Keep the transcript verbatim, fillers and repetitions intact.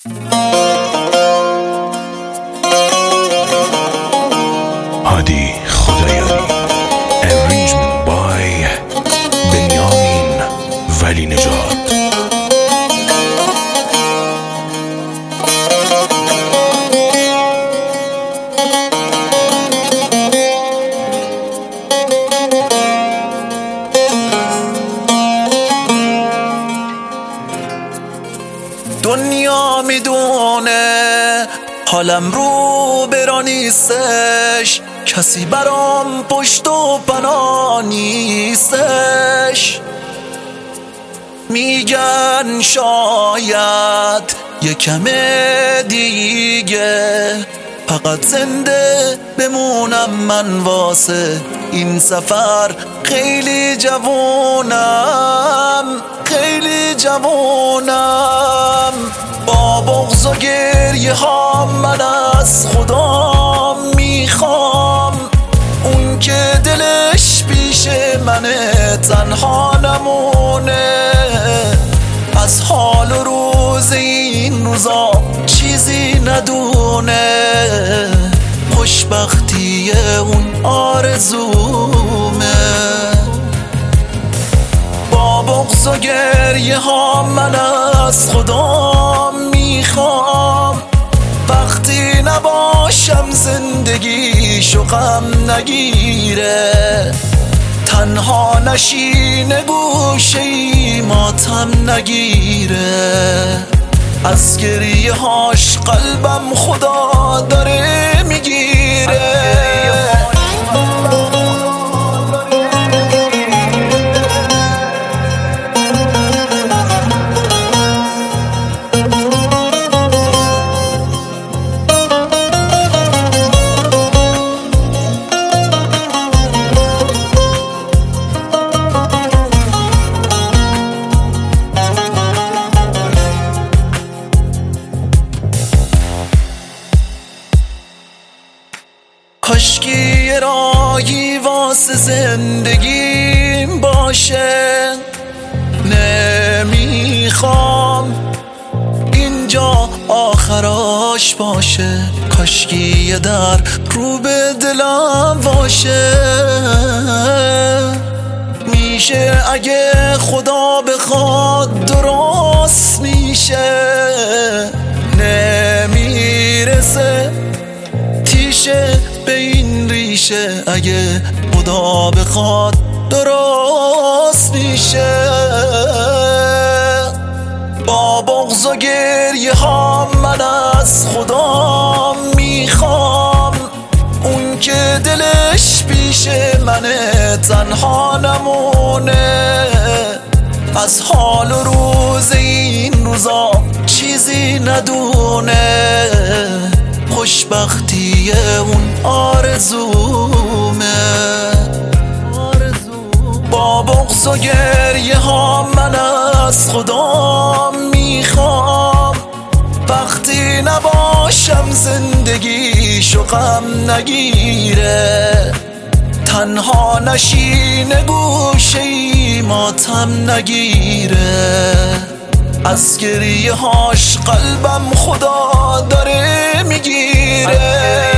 هادی خدایاری Arrangement by بنیامین ولی نژاد. دنیا میدونه حالم رو برا نیستش، کسی برام پشت و پناه نیستش. میگن شاید یکم دیگه فقط زنده بمونم، من واسه این سفر خیلی جوونم، خیلی جوونم. با بغض و گریه ها من از خدا میخوام، اون که دلش پیش منه تنها نمونه، از حال و روز این روزا چیزی ندونه. خوشبختی اون آرزومه. با بغض و گریه ها من از خدا میخوام، وقتی نباشم زندگیشو غم نگیره، تنها نشینه گوشه ای ماتم نگیره. از گریه هاش قلبم خدا داره میگیره. کاشکی یه راهی واسه زندگیم باشه، نمیخوام اینجا آخراش باشه. کاشکی یه در رو به دلم باشه، میشه اگه خدا بخواد درست میشه. نمیرسه تیشه به این ریشه، اگه خدا بخواد درست میشه. با بغض و گریه ها من از خدا میخوام، اون که دلش پیش منه تنها نمونه، از حال و روز این روزا چیزی ندونه. خوشبختی اون آرزومه. با بغض و گریه ها من از خدا میخوام، وقتی نباشم زندگیشو غم نگیره، تنها نشینه گوشه ای ماتم نگیره. از گریه هاش قلبم خدا داره میگیره.